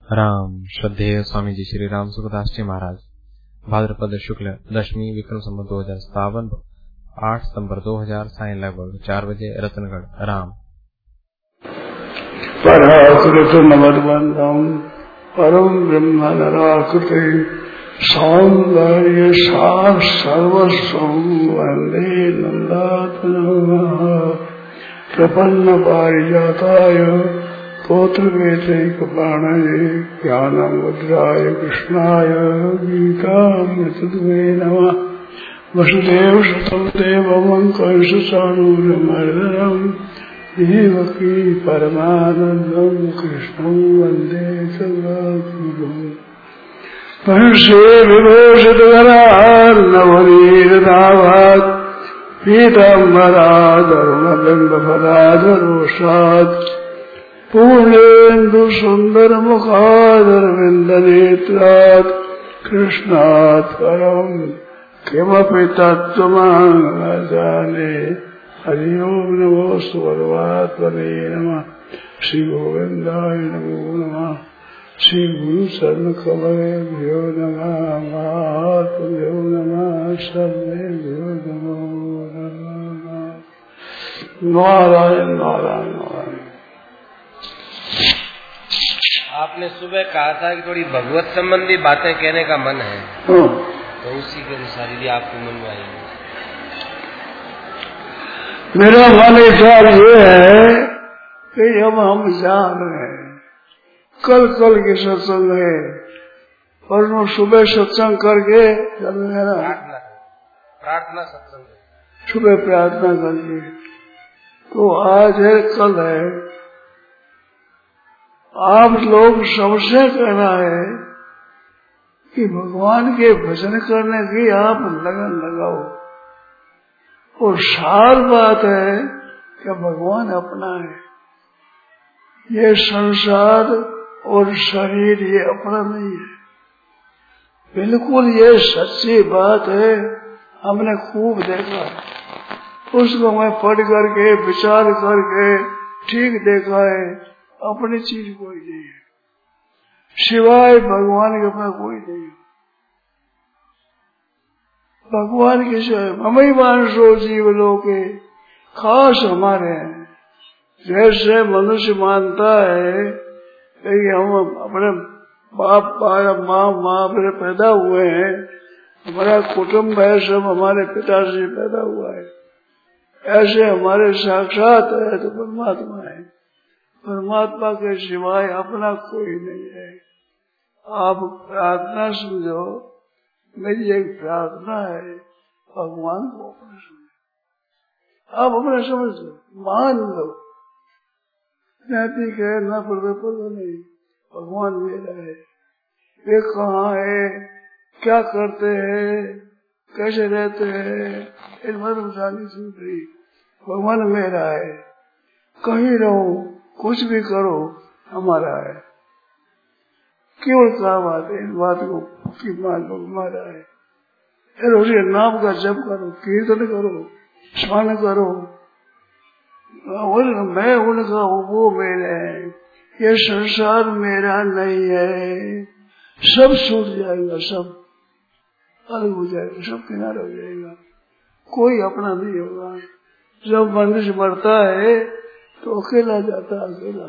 राम श्रद्धेय स्वामी जी श्री राम सुखदास जी महाराज भाद्रपद शुक्ल दशमी विक्रम संवत 2057 8 सितंबर 2000 साय लगभग 4 बजे रतनगढ़। राम पराकृत नमद्वंदम परम ब्रह्म नराकृते सौंदर्य सार सर्वस्वं वंदे नंदात्मनः प्रपन्न पारिजाताय तोत्र वेदैकपाणये ज्ञानमुद्राय कृष्णाय गीतामृतद्वे नमः। वसुदेव सुतं देवं कंसचाणूरमर्दनम् देवकी परमानन्दं कृष्णं वन्दे जगद्गुरुम्। पंसे विभूषितधरार्णवनीरदाभात् पीताम्बरादरुणबिम्बफलाधरोषात् पूर्णेन्दु सुन्दरमुखादरविन्दनेत्रात् कृष्णात् परम् किमपि तत्त्वमहं न जाने। हरि ओं नमो परमात्मने नमः। श्री गोविंदाय नमो नमः। श्री गुरु चरण कमलेभ्यो नमः। महात्मभ्यो नमः। सर्वेभ्यो नमो नमः। नारायण नारायण नारायण। आपने सुबह कहा था कि थोड़ी भगवत संबंधी बातें कहने का मन है, तो उसी के अनुसार यदि आपको मन में आएगी। मेरा मन विचार ये है कि अब हम जान रहे हैं कल के सत्संग है, परसों सुबह सत्संग करके प्रार्थना सत्संग सुबह प्रार्थना करके, तो आज है कल है। आप लोग सबसे कहना है कि भगवान के भजन करने की आप लगन लगाओ, और सार बात है कि भगवान अपना है। ये संसार और शरीर ये अपना नहीं है, बिल्कुल ये सच्ची बात है। हमने खूब देखा, उसको मैं पढ़ करके विचार करके ठीक देखा है। अपनी चीज कोई नहीं है, सिवाय भगवान के अपना कोई नहीं है। भगवान के हमें मानसो जीव लोके खास हमारे हैं। जैसे मनुष्य मानता है कि हम अपने बाप माँ अपने पैदा हुए हैं, हमारा कुटुंब है, सब हमारे पिता से पैदा हुआ है, ऐसे हमारे साक्षात है तो परमात्मा है। परमात्मा के सिवाय अपना कोई नहीं है। आप प्रार्थना समझो, मेरी एक प्रार्थना है, भगवान को अपना समझो। आप अपना समझ लो, मान लो, ठीक है ना, पर नहीं, भगवान मेरा है। वे कहाँ है, क्या करते हैं, कैसे रहते हैं, इन बारे में जानी सुन रही। भगवान मेरा है, कहीं रहो कुछ भी करो हमारा है। केवल क्या बात है, इन बात को की मान लो हमारा है। फिर उसके नाम का जप करो, कीर्तन करो, स्मरण करो। मैं उनका वो मेरे हैं, ये संसार मेरा नहीं है। सब छूट जाएगा, सब अलग हो जाएगा, सब किनारा हो जाएगा, कोई अपना नहीं होगा। जब मनुष्य मरता है तो अकेला जाता, अकेला।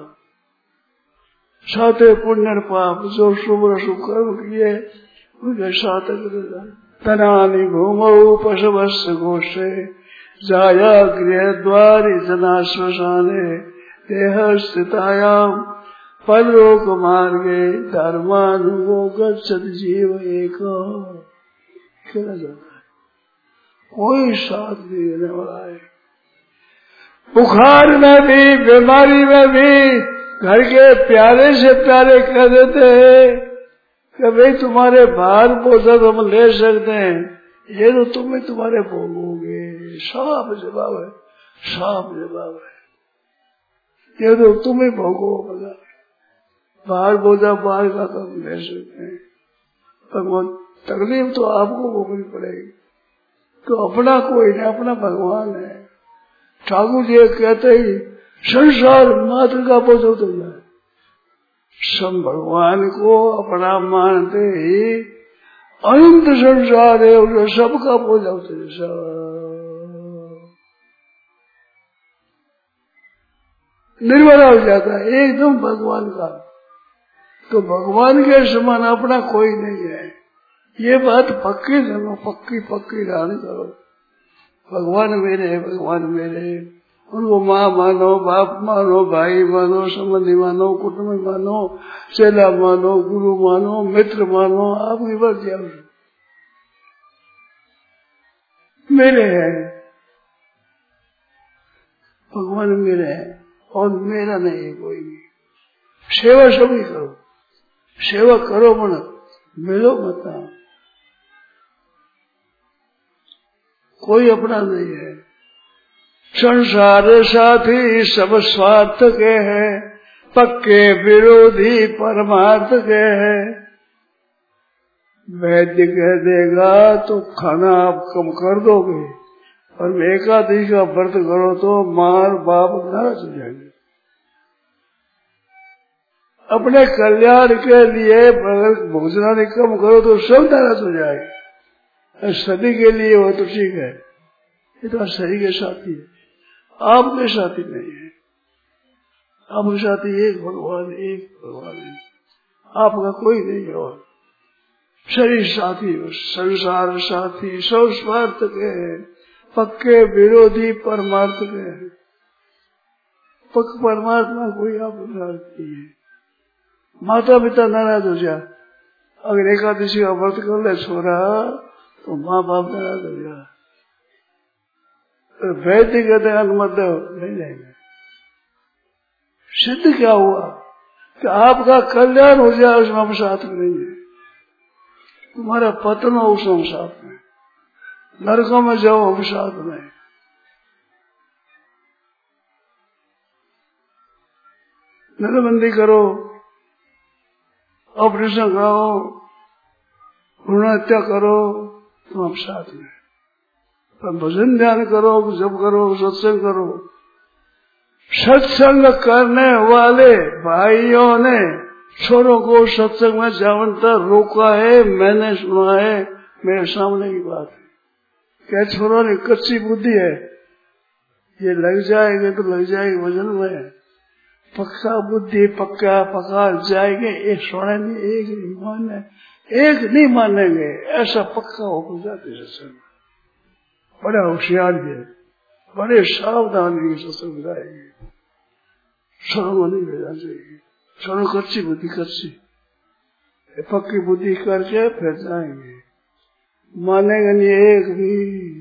साथे पुण्य पाप जो शुभ शुभ कर्म किए उनके साथ तनानि घूमो पशवस्य घोषे जाया गृह द्वारि जना श्मशाने देह स्थितायाम परलोक मार्गे धर्मानुगो गच्छति जीव एक। अकेला जाता है, कोई साथ नहीं देने वाला है। बुखार में भी, बीमारी में भी घर के प्यारे से प्यारे कह देते हैं कि भाई तुम्हारे भार बोझा तो हम ले सकते हैं, ये तो तुम ही तुम्हारे भोगोगे। साफ जवाब है, साफ जवाब है, ये तो तुम ही भोगोगे। भार बोझा बाहर का तो हम ले सकते हैं, भगवान तकलीफ तो आपको भोगनी पड़ेगी। तो अपना कोई नहीं, अपना भगवान है। ठाकुर जी कहते ही संसार मात्र का बोझ हो जाए, सब भगवान को अपना मानते ही अनंत संसार है उसको सबका पूजा होते निर्भर हो जाता है एकदम भगवान का। तो भगवान के समान अपना कोई नहीं है, ये बात पक्की जानो, पक्की पक्की ध्यान करो। भगवान मेरे है, भगवान मेरे है। उनको माँ मानो, बाप मानो, भाई मानो, संबंधी मानो, कुटुंब मानो, चेला मानो, गुरु मानो, मित्र मानो, आपकी बात क्या मेरे है, भगवान मेरे है और मेरा नहीं है कोई भी। सेवा सभी करो, सेवा करो मत, मिलो मत, कोई अपना नहीं है। संसार साथी सब स्वार्थ के हैं, पक्के विरोधी परमार्थ के हैं। वैद्य कह देगा तो खाना आप कम कर दोगे, और एकादशी का व्रत करो तो मार बाप नाराज हो जाएंगे। अपने कल्याण के लिए अगर भोजनादि कम करो तो सब नाराज हो जाएंगे। सदी के लिए वो तो ठीक है, ये तो सही के साथी है, आपके साथी नहीं है। आपके साथी एक भगवान, एक भगवान है, आपका कोई नहीं है। और शरीर साथी, संसार साथी सब स्वार्थ के हैं, पक्के विरोधी परमार्थ के हैं। पक्का परमात्मा कोई आपके साथ नहीं है। माता पिता नाराज हो जाए, अगर एकादशी का व्रत कर ले छोड़ा तो माँ बाप नाराज हो जाए। तो वैद्य कहते अनुमत नहीं जाएंगे। सिद्ध क्या हुआ कि आपका कल्याण हो जाए, उसमें हम साथ में नहीं है। तुम्हारा पतन हो उसमें हम साथ में, नरकों में जाओ हम साथ में। नरबंदी करो, ऑपरेशन कराओ, भ्रूण हत्या करो तो हम साथ में। पर भजन ध्यान करो, जप करो, सत्संग करो। सत्संग करने वाले भाइयों ने छोरों को सत्संग में जावनता रोका है, मैंने सुना है, मेरे सामने की बात है। क्या छोरों ने कच्ची बुद्धि है, ये लग जाएंगे तो लग जाएंगे वजन में, पक्का बुद्धि पक्का पका जाएंगे, एक सोने नहीं, एक नहीं माने, एक नहीं मानेंगे, ऐसा पक्का हो जाते सत्संग। बड़ा होशियार है, बड़े सावधानी से सत्संग जाएंगे। छोरों को नहीं भेजना चाहिए, छोरों कच्ची बुद्धि, कच्ची पक्की बुद्धि करके फिर जाएंगे, मानेंगे नहीं, एक भी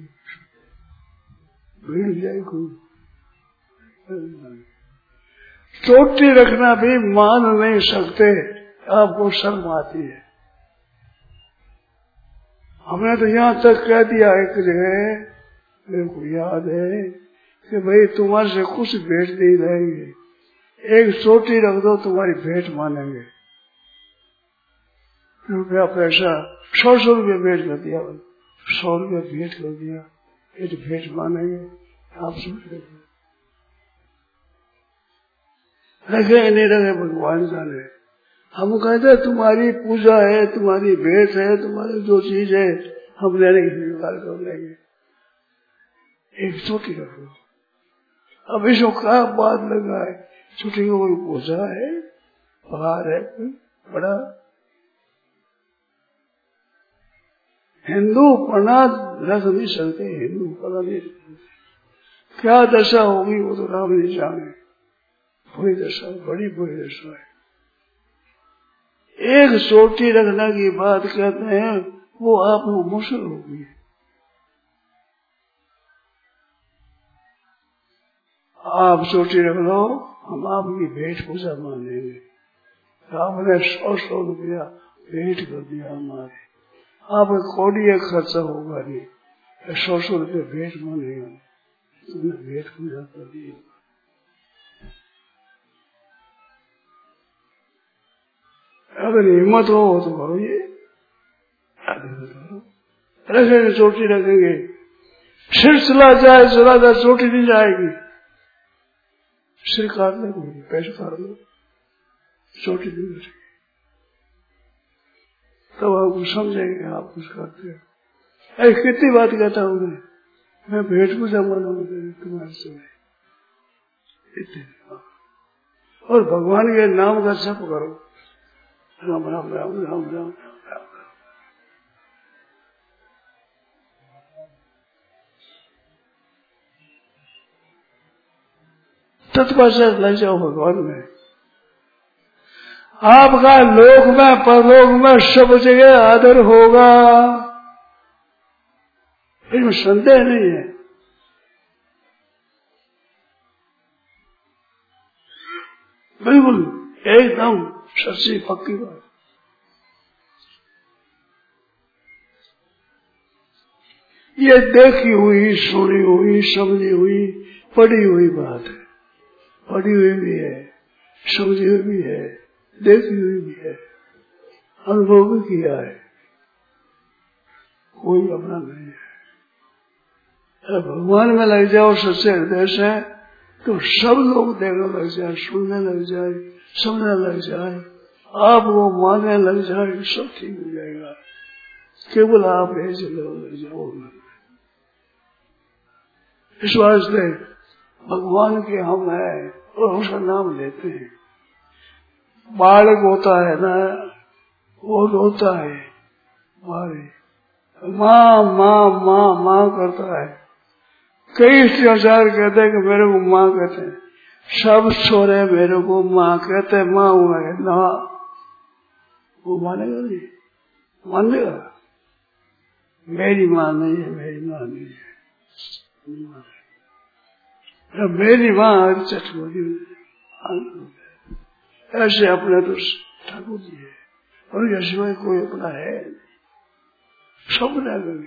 भीड़ जाएगी। चोटी रखना भी मान नहीं सकते, आपको शर्म आती है। हमने तो यहाँ तक कह दिया एक जगह, मेरे को याद है कि भाई तुम्हारे से कुछ भेंट नहीं रहेंगे, एक चोटी रख दो तुम्हारी भेंट मानेंगे। रुपया पैसा 100 रुपया भेंट कर दिया, 100 रुपया भेंट कर दिया, एक भेंट मानेंगे। आप सोच रखे नहीं रखे भगवान जाने। हम कहते तुम्हारी पूजा है, तुम्हारी भेंट है, तुम्हारी जो चीज है हम लेने की स्वीकार कर लेंगे, एक छोटी रखो। अब इसको क्या बात लगा है, छोटी को कोई पूजा है, पहाड़ है, बड़ा हिंदू पना रख नहीं सकते, हिंदू पना नहीं सकते। क्या दशा होगी वो तो राम नहीं जाने, बुरी दशा, बड़ी बुरी दशा है। एक चोटी रखने की बात कहते हैं, वो आपको मुश्किल होगी। आप चोटी रख लो, हम आपकी भेंट पूजा मानेंगे। आपने 100 रुपया भेंट कर दिया हमारे, आप कोड़ी खर्चा होगा नहीं, 100 रुपये भेंट मानेगा, तुमने भेंट पूजा कर दी। अगर हिम्मत हो तो करो, ये रखेंगे, चोटी रखेंगे, सिर चला जाए चोटी नहीं जाएगी। सिर काट लो, पैसे काट लो, छोटी सी घटेगी, तब आपको समझेंगे आप कुछ करते हो। अरे कितनी बात कहता हूँ मैं भेंट पूजा मानूंगा तुम्हारे से इतने। और भगवान के नाम का जप करो, राम राम राम राम राम राम राम। तत्पश्चात लग जाओ भगवान में। आपका लोक में परलोक में सब जगह आदर होगा, इसमें संदेह नहीं है। बिल्कुल एकदम सच्ची पक्की बात। ये देखी हुई, सुनी हुई, समझी हुई, पढ़ी हुई बात है। पढ़ी हुई भी है, समझी हुई भी है, देखी हुई भी है, अनुभव भी किया है, कोई अपना नहीं है। अगर भगवान में लग जाओ सच्चे हृदय से तो सब लोग देखने लग जाए, सुनने लग जाए, समझने लग जाए, आपको मानने लग जाए, सब ठीक हो जाएगा। केवल आप ऐसे लोग लग जाओ। इस वास्ते भगवान के हम हैं और उसका नाम लेते हैं। बालक होता है ना, वो रोता है, माँ माँ माँ माँ करता है। कई संसार कहते हैं कि मेरे को माँ कहते हैं, सब छोरे मेरे को माँ कहते हैं, माँ हुआ है ना, वो मानेगा नहीं, मानेगा मेरी माँ नहीं है, मेरी माँ नहीं है। मेरी माँ चटकोरी ऐसे अपने तो ठाकुर जी है, उनके सिवाय कोई अपना है नहीं, सब लगे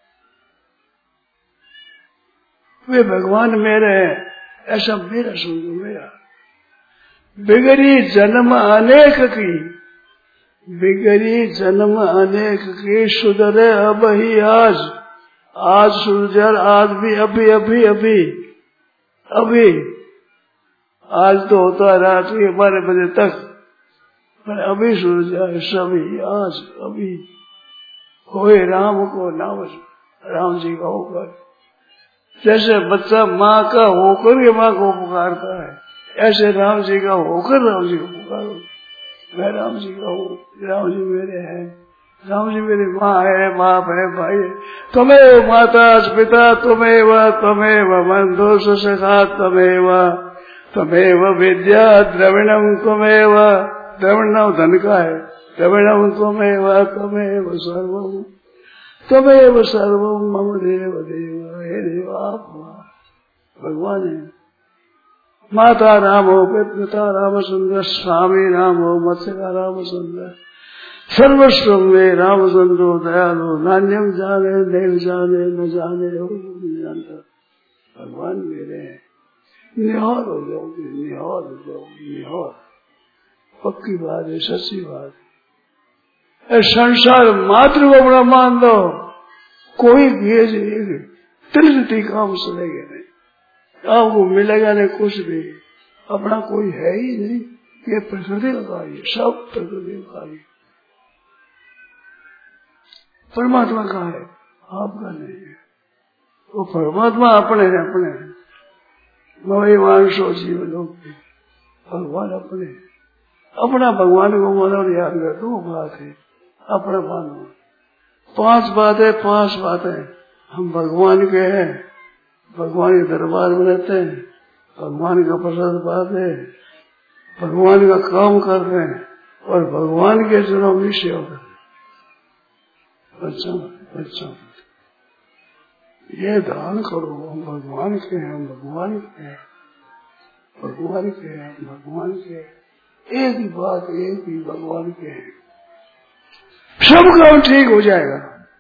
वे भगवान मेरे हैं, ऐसा मेरा समझो। मेरा बिगड़ी जन्म अनेक की, बिगड़ी जन्म अनेक की, सुधरे अब ही आज, आज सुधर, आज भी, अभी अभी अभी अभी। आज तो होता है रात के 12 बजे तक, पर अभी सुधर जाए सभी, आज अभी। कोई राम को नाम, राम जी का होकर, जैसे बच्चा माँ का होकर के माँ को पुकारता है, ऐसे राम जी का होकर राम जी को पुकारो। मैं राम जी का हूँ, राम जी मेरे हैं, राम जी मेरी माँ है, बाप है, भाई है। त्वमेव माता पिता त्वमेव, त्वमेव बंधु सखा त्वमेव, त्वमेव विद्या द्रविणम त्वमेव, द्रविणम धन का है, द्रविणम त्वमेव, त्वमेव सर्वम, त्वमेव सर्वम मम देव देव। हे देव आप भगवान है। माता राम हो, पिता राम सुंदर, स्वामी राम हो, मत्स्यका राम सुंदर, सर्वस्व में रामचंद्र दयालु, नान्यम जाने देव जाने न जाने हो नहीं जानता। भगवान मेरे हैं, निहार हो जाओगे, निहार हो जाओगे, निहार। पक्की बात है, सच्ची बात है। संसार मात्र को अपना मान दो, कोई गेज तिलती काम चलेगा नहीं, आपको मिलेगा नहीं कुछ भी, अपना कोई है ही नहीं। ये प्रकृति का कार्य, सब प्रकृति का कार्य। परमात्मा का है, आपका नहीं है। वो परमात्मा अपने हैं, अपने मवेवांशो जीव लोग, भगवान अपने, अपना भगवान को मानो, याद कर। 2 बात है, अपना मानो। 5 बातें, 5 बातें। हम भगवान के हैं, भगवान के दरबार में रहते हैं, भगवान का प्रसाद पाते हैं, भगवान का काम कर रहे हैं और भगवान के चुनाव की सेवा कर रहे हैं। अच्छा ये दान करो, हम भगवान के हैं, हम भगवान के हैं, भगवान के हैं, भगवान के। एक ही बात, एक ही भगवान के हैं, सब काम ठीक हो जाएगा।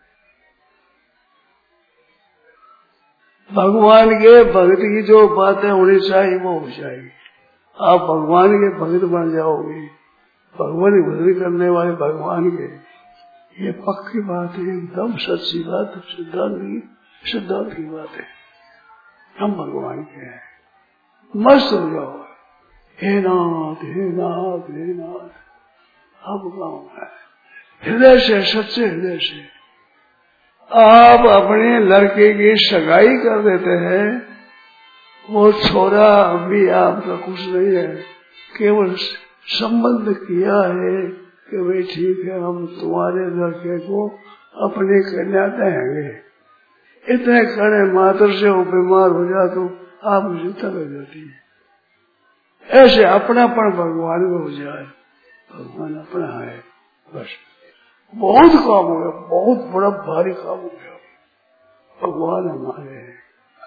भगवान के भक्त की जो बातें होनी चाहिए वो हो जाएगी। आप भगवान के भक्त बन जाओगे, भगवान की भक्ति करने वाले भगवान के। ये पक्की बात है, एकदम सच्ची बात, सिद्धांत की बात है। हम भगवान के हैं, मस्त हो जाओ। हे नाथ हे नाथ हे नाथ। अब गाँव है हृदय से, सच्चे हृदय से आप अपने लड़के की सगाई कर देते हैं। वो छोरा भी आपका कुछ नहीं है, केवल संबंध किया है कि भाई ठीक है हम तुम्हारे लड़के को अपने कन्या देंगे। इतने करने मात्र से वो बीमार हो जाए तो आप चिंता लग जाती है। ऐसे अपनापन भगवान में हो जाए, भगवान अपना है बस, बहुत काम हो गया, बहुत बड़ा भारी काम हो गया। भगवान हमारे हैं,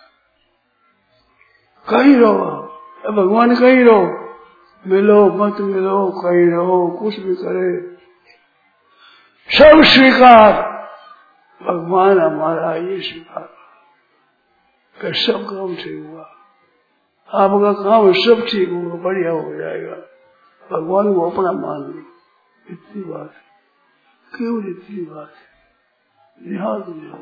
कहीं रहो भगवान, कहीं रहो, मिलो मत मिलो, कहीं रहो, कुछ भी करे सब स्वीकार। भगवान हमारा ये स्वीकार कि सब काम ठीक हुआ, आपका काम सब ठीक होगा, बढ़िया हो जाएगा। भगवान को अपना मान लो, इतनी बात है, केवल इतनी बात है, ध्यान दो।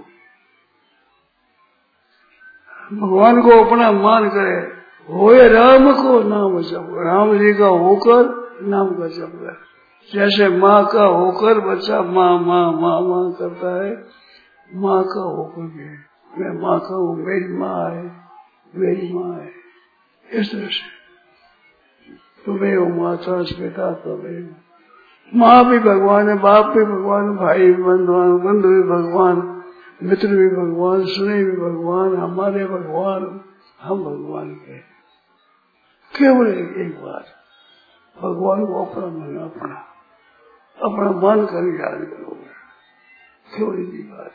भगवान को अपना मान करे, होए राम को नाम जप, राम जी का होकर नाम का जप है। जैसे माँ का होकर बच्चा माँ माँ माँ माँ करता है, माँ का होकर के मैं माँ का हूँ, मेरी माँ है, मेरी माँ है, इस तरह से तुम्हें हो माता पिता तुम्हें। माँ भी भगवान है, बाप भी भगवान, भाई बंधु भी भगवान, मित्र भी भगवान, सुने भी भगवान, हमारे भगवान, हम भगवान के। केवल एक बात, भगवान को अपना मन, अपना मन कर याद करो, केवल एक बात,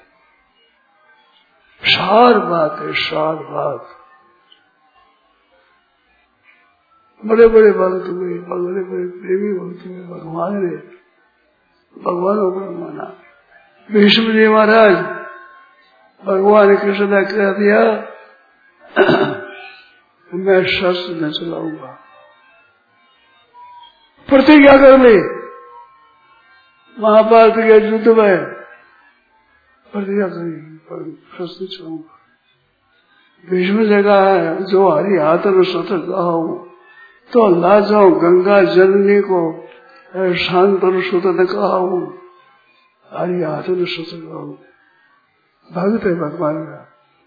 सार बात है, सार बात। बड़े बड़े भक्त हुए, बड़े बड़े प्रेमी भक्त हुए, भगवान ने भगवान को अपना माना। भीष्म जी महाराज भगवान कृष्ण ने कह दिया मैं शस्त्र न चलाऊंगा, प्रतिज्ञा कर ली। महाभारत के युद्ध में प्रतिज्ञा करी, शस्त्र चलाऊंगा। भीष्म ने कहा है जो हरि हाथ में सत्र कहा हूं तो ला जाओ, गंगा जननी को शांत सूत्र ने कहा हूं, हरि हाथ में सत्र कहा हूं। भक्त है भगवान का।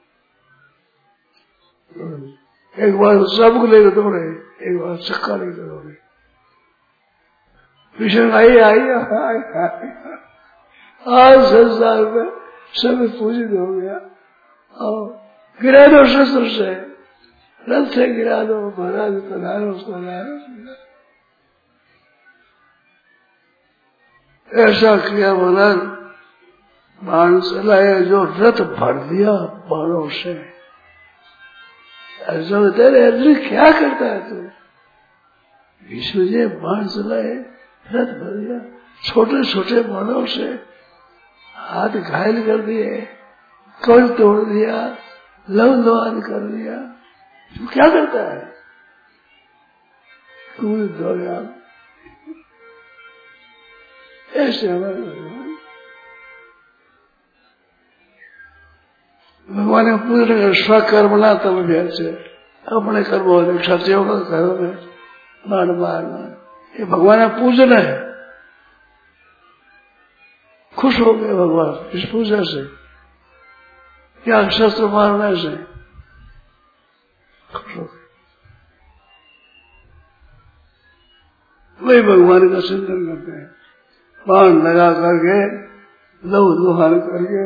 एक बार सबको लेकर दौड़े, एक बार चक्का लेकर दौड़े। भीषण आई आज संसार में सब पूजित हो गया। और गिरा दो शस्त्र से, रथ से गिरा दो, महाराज पधारो उसको ऐसा किया। बोला बाण चलाया जो रथ भर दिया बाणों से। ऐसा होता है अर्जुन क्या करता है तू? भीष्म जी बाण चलाए, रथ भर दिया, छोटे छोटे बाणों से हाथ घायल कर दिए, कवच तोड़ दिया, लव लवान कर दिया। तू क्या करता है? तू दौड़ा। ऐसे हमारे भगवान ने पूजन कर स्वकर्मणा तब भेद से अपने कर्म हो, क्षत्रियों का कर्म है बाण मारना, ये भगवान का पूजन है। खुश हो गए भगवान इस पूजा से, क्या शस्त्र मारने से खुश हो गए। वही भगवान का चिंतन करते हैं, बाण लगा करके, लहू लुहान करके।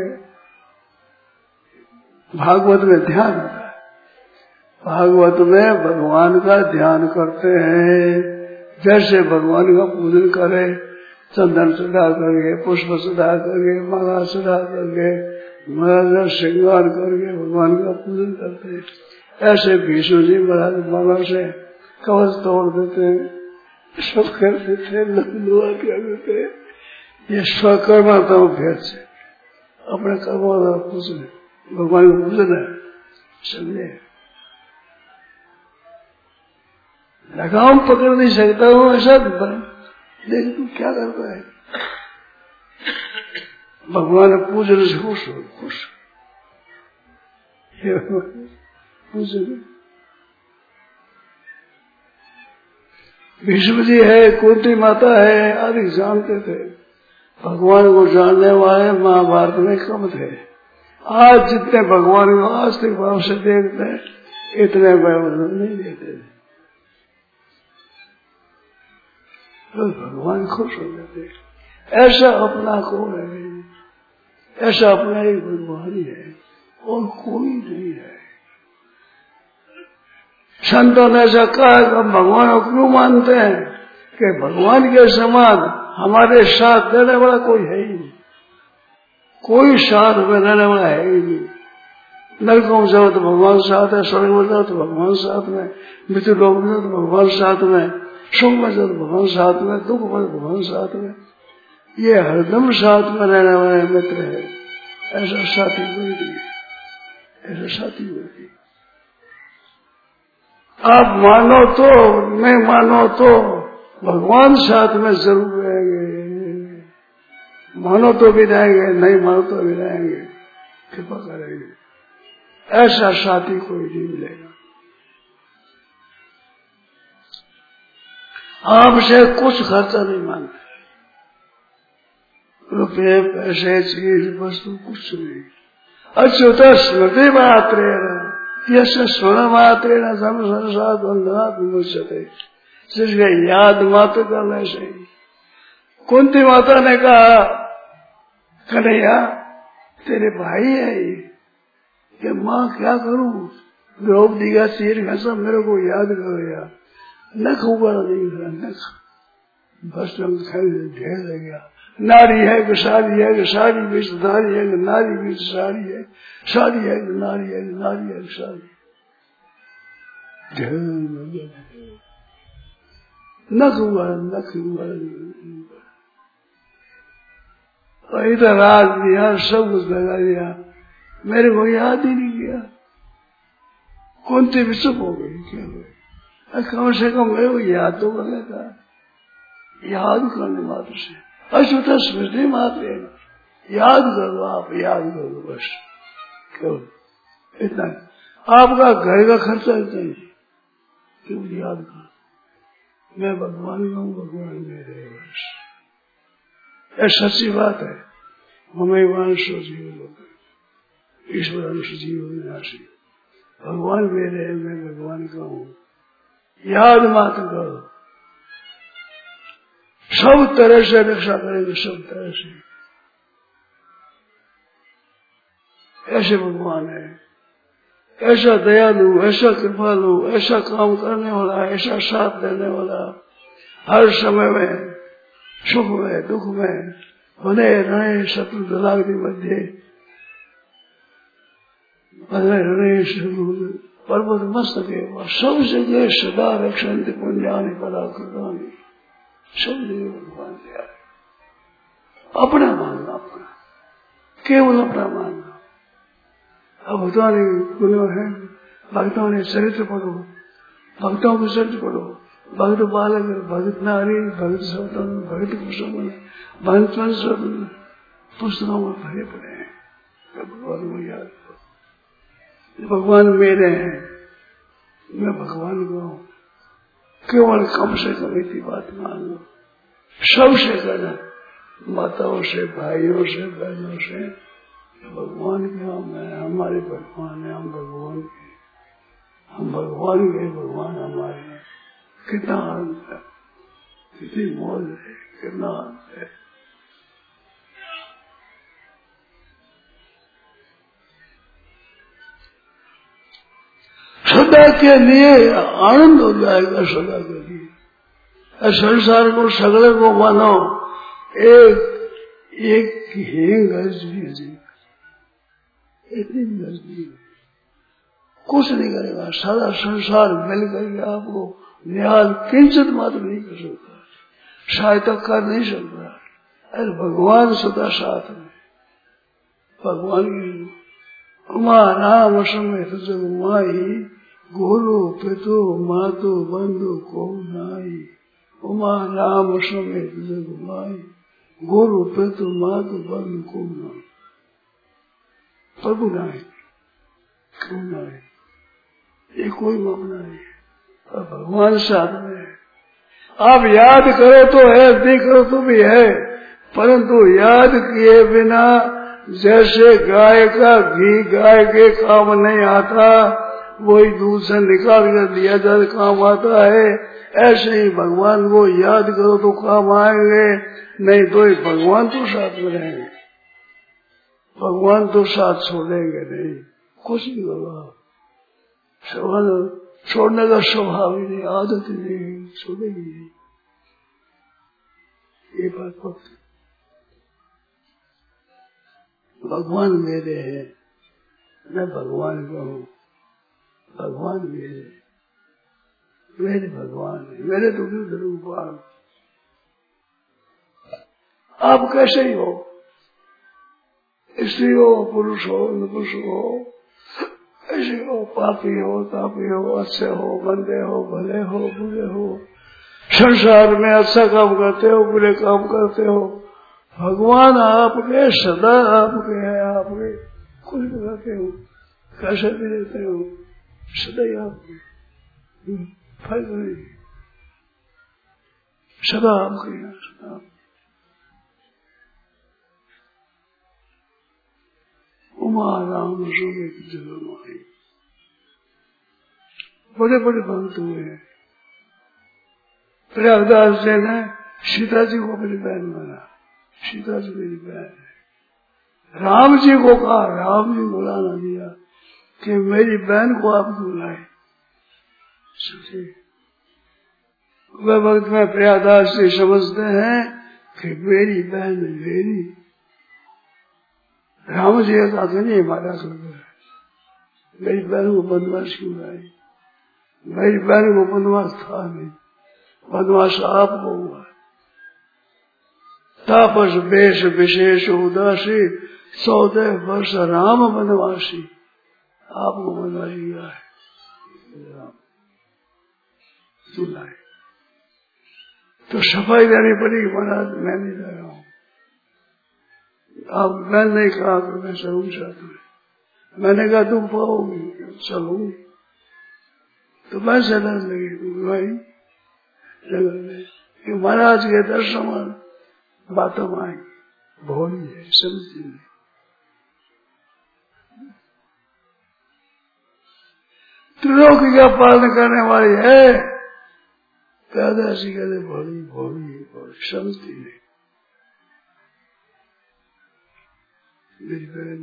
भागवत में ध्यान होता है, भागवत में भगवान का ध्यान करते हैं। जैसे भगवान का पूजन करे, चंदन चढ़ा करके, पुष्प चढ़ा करके, माला चढ़ा करके, महाराज श्रृंगार करके भगवान का पूजन करते हैं। ऐसे भीष्म जी महाराज माला से कवच तोड़ देते हैं, सब कर देते हैं, लुआ कर देते हैं। ये स्वकर्मा तो भेद से अपने कर्मों का पूजन, भगवान को पूजन है, समझे। लगाम पकड़ नहीं सकता हूँ ऐसा, लेकिन तू क्या करता है? भगवान पूजन से खुश हो, खुश पूजन भीष्म जी है, कुंती माता है आदि जानते थे। भगवान को जानने वाले महाभारत में कम थे। आज जितने भगवान को आस्तिक भाव से देखते हैं, इतने वैभव नहीं देते। तो भगवान खुश हो जाते। ऐसा अपना कौन है? ऐसा अपना एक भगवान ही है और कोई नहीं है। संतों ने ऐसा कहा कि हम भगवान को क्यों मानते हैं कि भगवान के समान हमारे साथ देने वाला कोई है ही नहीं। कोई साथ में रहने वाला है ही नहीं। नरकों में जाओ तो भगवान साथ है, स्वर्ग में जाओ तो भगवान साथ में, मृत्यु लोक में जाओ तो भगवान साथ में, सुख में जाओ तो भगवान साथ में, दुख में तो भगवान साथ में। ये हरदम साथ में रहने वाले मित्र है। ऐसा साथी कोई नहीं, ऐसा साथी कोई नहीं। आप मानो तो नहीं मानो तो भगवान साथ में जरूर रहेंगे। मानो तो भी रहेंगे, नहीं मानो तो भी रहेंगे, कृपा करेंगे। ऐसा साथी कोई नहीं मिलेगा। आपसे कुछ खर्चा नहीं मांगते, रुपये पैसे चीज वस्तु कुछ नहीं। अच्युत स्मृति मात्रेण यस्य स्वर्ण मात्रेण सम संसार बंधनात् विमुच्यते। जिसके याद मात्र करने से। कुंती माता ने कहा, कन्हैया तेरे भाई है ये, कि माँ क्या करूं? द्रौपदी का सिर घसा, मेरे को याद करो यार। नख उगड़ा नहीं था, नख बस ढेर लग गया। नारी है कि सारी है कि सारी बीच नारी है कि नारी बीच सारी है, सारी है कि नारी है कि नारी है कि सारी। ढेर लग गया, नख उगड़ा, नख उगड़ा। इधर राज दिया, सब कुछ लगा दिया, मेरे को याद ही नहीं किया। कुंती भी चुप हो गई। क्या हुआ? कम से कम मेरे को याद तो कर लेता। याद करने मात्र से अच्युत स्मृति मात्र याद करो, आप याद करो बस। क्यों इतना? आपका घर का खर्चा इतना ही, क्यों याद करो? मैं भगवान का हूँ, भगवान मेरे बस। यह सच्ची बात है। हमें वांशो जीव ईश्वर अंश जीव विनाशी। भगवान मेरे है, मैं भगवान का हूँ। याद मात्र करो, सब तरह से रक्षा करेंगे, सब तरह से। ऐसे भगवान है, ऐसा दयालु, ऐसा कृपालु, ऐसा काम करने वाला, ऐसा साथ देने वाला, हर समय में सुख में दुख में बने रहे, शत्रु दलाग्नि मध्य बने रहे, पर्वत मस्तके सब जगह सदा रक्षन्ति पुण्यानि पराकृतानि। सब जगह भगवान दिया है। अपना मानना, अपना केवल अपना मानना। अब भगवान गुणों है, भक्तों ने चरित्र पढ़ो, भक्तों के चरित्र पढ़ो। भक्त बालक, भक्त नारी, भक्त सौतन, भक्त कुसुम, भक्त पुस्तकों में भरे पड़े हैं। भगवान को याद करो, भगवान मेरे हैं, मैं भगवान को हूँ। केवल कम से कम इतनी बात मान लो। सबसे करना, माताओं से, भाइयों से, बहनों से, भगवान के हम है, हमारे भगवान है, हम भगवान के, हम भगवान के, भगवान हमारे हैं। कितना आनंद है, कितनी मौज है, कितना आनंद है। सदा के लिए आनंद हो जाएगा, सदा के लिए। संसार को सगले को मानो एक हींग गज भी है, इतनी गज भी कुछ नहीं करेगा। सारा संसार मिल करके आपको न्याय किंचित मात्र नहीं कर सकता, सहायता कर नहीं सकता। अरे भगवान सदा साथ में, भगवान की उमा नाम समेत जग माही, गुरु पितु मातु बंधु को नाई। उमा नाम समेत जग माही, गुरु पितु मातु बंधु को नाई। प्रभु नाई, क्यों नाई? ये कोई मामला नहीं, और भगवान साथ में। आप याद करो तो है, नहीं करो तो भी है, परंतु याद किए बिना जैसे गाय का घी गाय के काम नहीं आता, वही दूध से निकाल कर दिया जाए काम आता है, ऐसे ही भगवान को याद करो तो काम आएंगे, नहीं तो ही भगवान तो साथ में रहेंगे, भगवान तो साथ छोड़ेंगे नहीं, कुछ नहीं होगा। छोड़ने का स्वभाव ही नहीं, आदत ही नहीं, छोड़ेगी नहीं, ये बात पक्की। भगवान मेरे हैं, मैं भगवान का हूँ, भगवान मेरे भगवान है, मेरे तो क्यों रूपान। आप कैसे ही हो, स्त्री हो पुरुष हो नपुरुष हो, ऐसे हो, पापी हो तापी हो, अच्छे हो मंदे हो, भले हो बुरे हो, संसार में अच्छा काम करते हो बुरे काम करते हो, भगवान आपके सदा आपके हैं, आपके कुछ बताते हो, कैसे भी रहते हो, सदा ही आपके, फर्क नहीं, सदा आपके हैं, सदा। उमा राम सूर्य की जन्म आई, बड़े बड़े भक्त हुए हैं। प्रयागदास जी ने सीता जी को अपनी बहन माना, सीता जी मेरी बहन है। राम जी को कहा, राम जी बुलाना दिया कि मेरी बहन को आप बुलाए। वह वक्त में प्रयागदास जी समझते हैं कि मेरी बहन मेरी, राम जी का तो नहीं हमारा सुंदर है, मेरी बहन को बनवास क्यों लाई, मेरी बहन को बनवास था नहीं, बनवास आपको हुआ। तापस वेश विशेष उदासी 14 वर्ष राम बनवासी, आपको बनवासी हुआ है, सुनाए तो सफाई देनी पड़ेगी। महाराज मैं नहीं रह रहा हूँ, आप मैं नहीं कहा कि मैं चलूँ साथ में, मैंने कहा तुम पाओगे चलूंगी, तो मैं चलने लगी भाई कि महाराज के दर्शन बातों में आएंगी, भोली है समझती नहीं। त्रिलोकी का पालन करने वाली है, प्यादासी कहते भोली भोली भोली समझती नहीं। मेरी बहन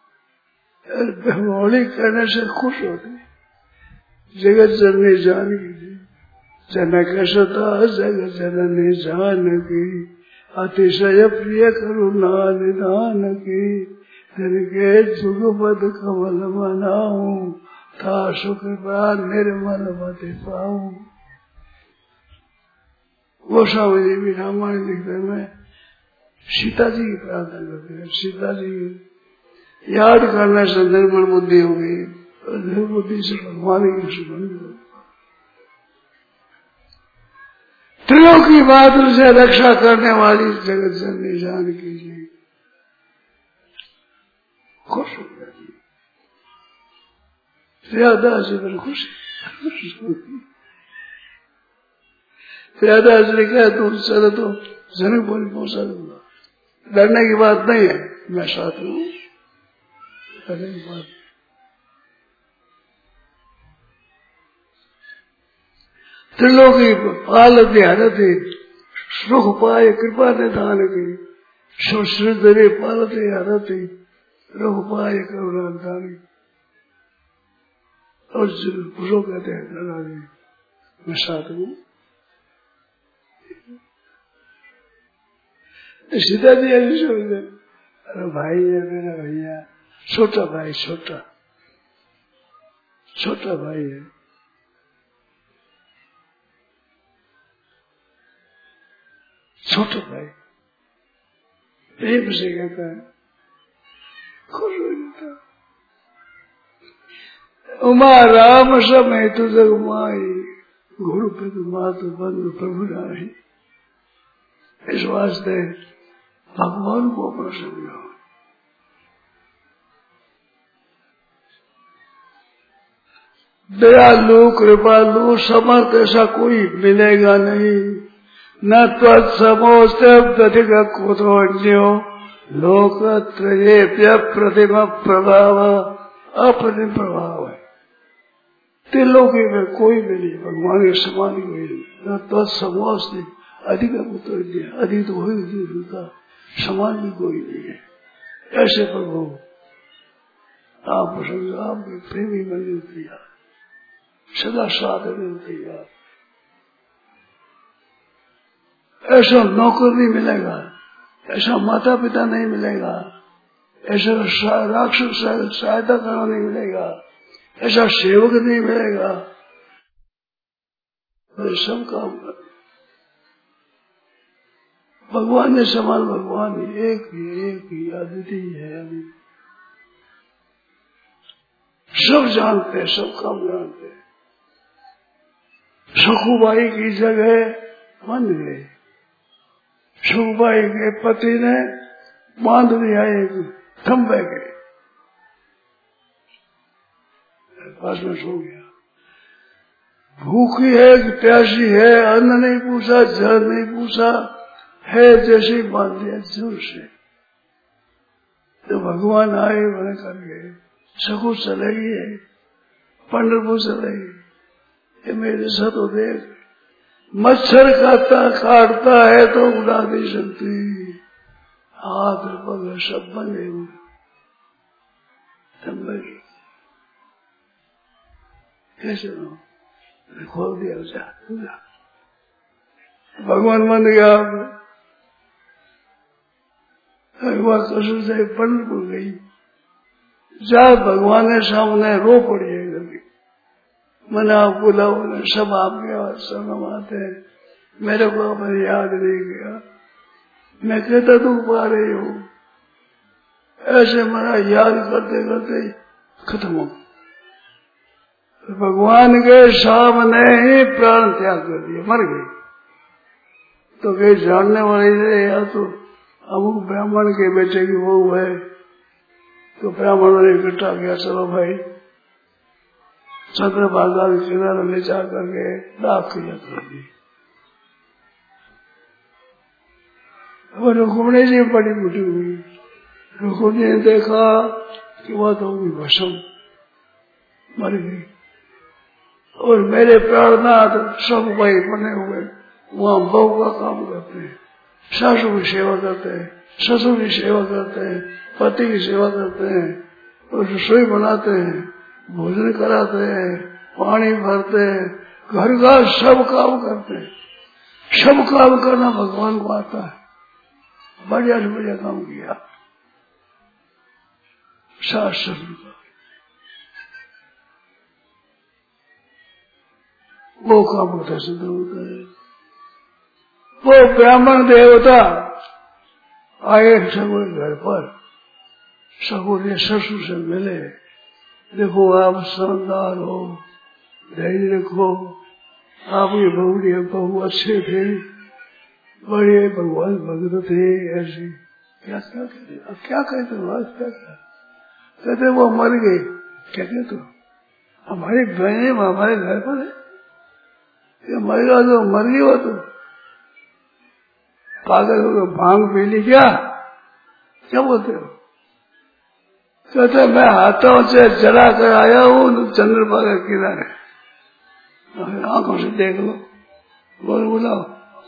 भोली करने से खुश होती, जगत जननी जानकी जनक सता जगत जननी जानकी, अतिशय प्रिय करुणा निधान की, तिनके जुगपद कमल मनाऊं, था सुख निर्मल मति पाऊं। गोस्वामी जी भी रामायण लिखते में सीता जी की प्रार्थना करते हैं, सीता जी याद करने से निर्मल बुद्धि होगी, निर्मल बुद्धि से भगवान की सुगंध होगी। त्रिलोकी मात्र से रक्षा करने वाली जगत जननी जानकी जी खुश हो गई। प्यादास जी पर खुश, प्यादास जी ने कहा तुम चलो तो जनकपुरी पहुंचा दूंगा, डरने की बात नहीं है, मैं साथ हूँ, डरने की बात। त्रिलोकी पालती हरती सुख पाए कृपा निधान की, सुश्रुतरे पालती हरती सुख पाए करुणा निधान की। और जो कहते हैं दादा जी मैं साथ हूँ। सीता जी ऐसी सोचते, अरे भाई है मेरा भैया, छोटा भाई, छोटा छोटा भाई है, छोटा भाई प्रेम से कहता है, खुश हो जाता। उमा राम समय तु जग माई, गुरु पितु मातु बंधु प्रभु नाही। इस वास्ते भगवान को अपना समझो। दयालु कृपालु समर्थ ऐसा कोई मिलेगा नहीं। न त्वत्समोस्तब्दधिक कुतोऽन्यो लोकत्रयेभ्य प्रतिम प्रभाव अप्रतिम प्रभाव है। त्रिलोकी में कोई भी नहीं, भगवान के समान कोई नहीं। न त्वत्समोस्ति अधिक कुतोऽन्यो, अधिक तो वही उनका समान भी कोई नहीं है। ऐसे प्रभु आप प्रसन्न, आपके प्रेमी बने तैयार, सदा साथ में तैयार। ऐसा नौकर नहीं मिलेगा, ऐसा माता पिता नहीं मिलेगा, ऐसा राक्षस सहायता करना नहीं मिलेगा, ऐसा सेवक नहीं मिलेगा। सब काम कर भगवान ने समान, भगवान एक ही अद्वितीय है। अभी सब जानते हैं, सब काम जानते हैं। सखुबाई की जगह बन गए, सखुबाई के पति ने बांध दिया एक खंबे के पास में, सो गया। भूखी है कि प्यासी है, अन्न नहीं पूछा, जल नहीं पूछा, है जैसे ही बांध दिया जोर से। तो भगवान आए बने कर गए, सखु चलेगी है, पंढरपुर चलेगी। ये मेरे साथ तो देख, मच्छर काटता है तो उड़ा नहीं सकती, हाथ पग सब बने हुए। कैसे खोल दिया जा, भगवान मान गया। भगवान कसर से पंढरपुर गई, जा भगवान ने सामने रो पड़ी है। कभी मैंने आप बुलाओ, सब आपके संगम आते हैं, मेरे को आपने याद नहीं किया। मैं कहता तू पा रही हूँ, ऐसे मेरा याद करते करते खत्म हो। भगवान के सामने ही प्राण त्याग कर दिया, मर गई। तो कहीं जानने वाले थे, या तो अमुक ब्राह्मण के बेटे की बहू है, तो ब्राह्मणों ने इकट्ठा किया, चलो भाई चंद्रभागा के किनारे ले जा करके दाख किया कर दी। और रुक्मिणी जी बड़ी बुढ़ी हुई, रुक्मिणी ने देखा कि वह तो हुई भस्म, मर गई। और मेरे प्राणनाथ सब भाई बने हुए वहां बहू का काम करते हैं, सासू की सेवा करते हैं, ससुर की सेवा करते हैं, पति की सेवा करते हैं, और रसोई बनाते हैं, भोजन कराते हैं, पानी भरते हैं, घर का सब काम करते हैं। सब काम करना भगवान को आता है। बढ़िया से बढ़िया काम किया सास ससुर का, वो काम होता सिद्ध होता है। वो ब्राह्मण देवता आए सगुर घर पर, सगुर ने ससुर से मिले, देखो आप समझदार हो, धैर्य रखो, आपकी बहू अच्छे थे, बड़े भगवान भगत थे, ऐसे क्या कहते, अब क्या कहते हो, क्या कहते वो मर गए। कहते तो हमारी बहने हमारे घर पर है, ये मरेगा तो मर गई, हो तो पागल हो गए, भांग पी ली क्या बोलते हो। कहते मैं हाथों से जला कर आया हूँ चंद्रभागा के किनारे, आंखों से देख लो, बुलाओ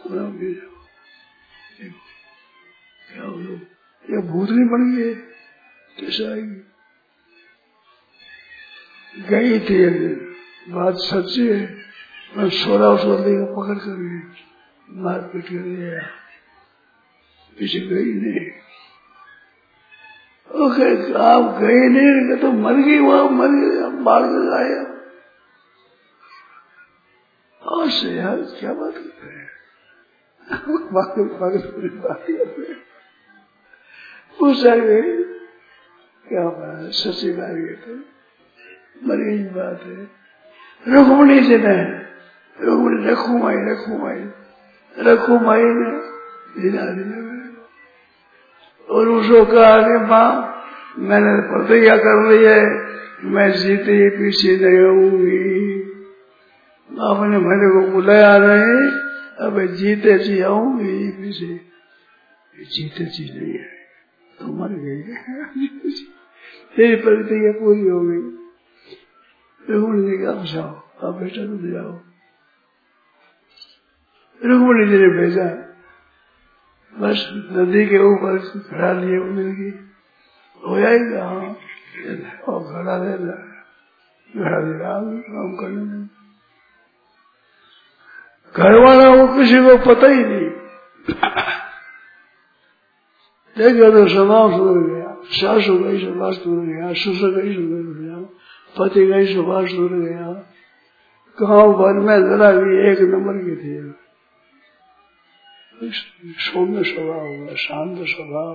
क्या हो, ये भूतनी बन गई, कैसे आएगी। गई थी, बात सच्ची है, मैं 16 पकड़ कर गई, मार पीट कर गया, पीछे गई नहीं। ओके, आप गए नहीं तो मर गई, वहां मर गई, बाढ़ कर आए। और से यार क्या बात करते हैं, पूछा गई क्या बात, सच्ची बात ये तो मरी ही बात है। रुक्मिणी जी ने, रुक्मिणी रखुमाई ने दिला दिया, और उसको कहा कि माँ मैंने प्रतिज्ञा कर ली है, मैं जीते पीछे नहीं होंगी, आपने मेरे को बुलाया नहीं, अब जीते जी आऊंगी पीछे, जीते जी नहीं है तो मर गई, तेरी प्रतिज्ञा पूरी हो गई। रुक्मणी ने कहा जाओ, आप बेटा तो जाओ। रुक्मणी जी ने भेजा, बस नदी के ऊपर खड़ा लिए मिलगी हो जाएगा। हाँ और खड़ा रहना, खड़ा दे काम करने में। घर वाला वो किसी को पता ही नहीं, देखा तो स्वभाव सुधर गया, सासू का ही स्वभाव सुधर गया, ससुर का ही सुधर गया, पति का ही स्वभाव सुधर गया। गांव भर में जरा भी एक नंबर के थे, सौम्य स्वभाव हुआ, शांत स्वभाव।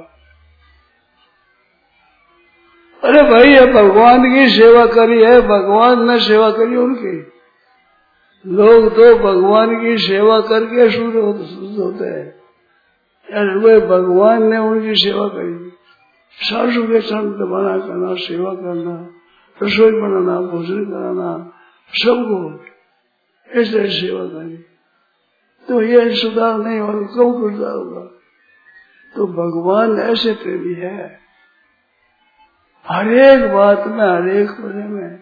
अरे भाई ये भगवान की सेवा करी है, भगवान ने सेवा करी उनकी। लोग तो भगवान की सेवा करके शुद्ध होते हैं, यार वे भगवान ने उनकी सेवा करी। सासू के चरण दबाना करना, सेवा करना, रसोई बनाना, भोजन कराना, सबको ऐसे सेवा करी, तो ये सुधार नहीं होगा, कब सुधार होगा? तो भगवान ऐसे प्रेमी है, हर एक बात में, हर एक कोने में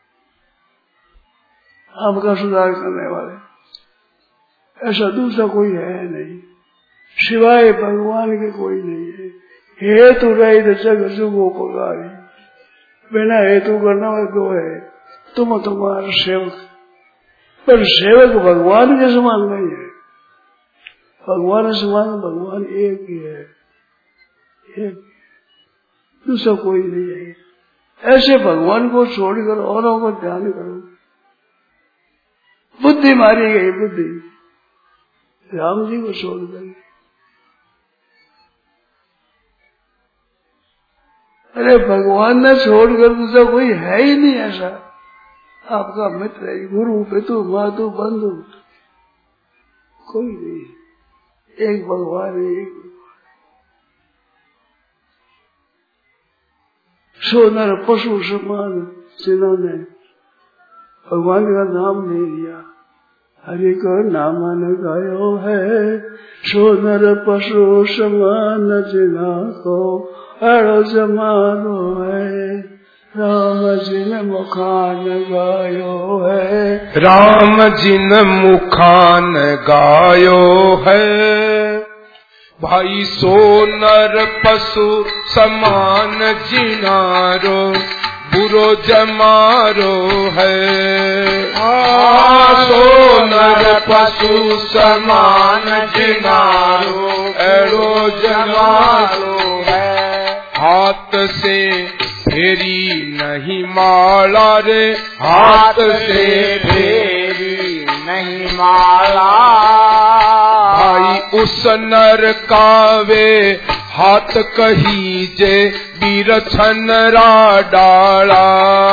आपका सुधार करने वाले, ऐसा दूसरा कोई है नहीं, सिवाय भगवान के कोई नहीं है। हेतु रहित जग जुगोपकारी, बिना हेतु करना वाले दो है, तुम तुम्हारा सेवक, पर सेवक भगवान के समान नहीं है। भगवान के समान भगवान एक ही है, एक, दूसरा कोई नहीं है। ऐसे भगवान को छोड़कर औरों को ध्यान करो। बुद्धि मारी गई, बुद्धि राम जी को छोड़कर। अरे भगवान ने छोड़कर दूसरा कोई है ही नहीं ऐसा। आपका मित्र है, गुरु, पितु, मातु, बंधु, कोई नहीं, एक भगवान है, एक। सो नर पशु समान जिन्होंने भगवान का नाम नहीं लिया, हरि को नाम न गायो है। सो नर पशु समान जिना को अड़ो जमानो है, राम जिन मुखान गायो है, राम जिन मुखान गायो है। भाई सो नर पशु समान जिनारो, बुरो जमारो है। सो नर पशु समान जिनारो, एड़ो जमारो है। हाथ से फेरी नहीं माला रे, हाथ से फेरी नहीं माला। भाई उस नर कावे हाथ कहीजे, वीर छनरा डाला।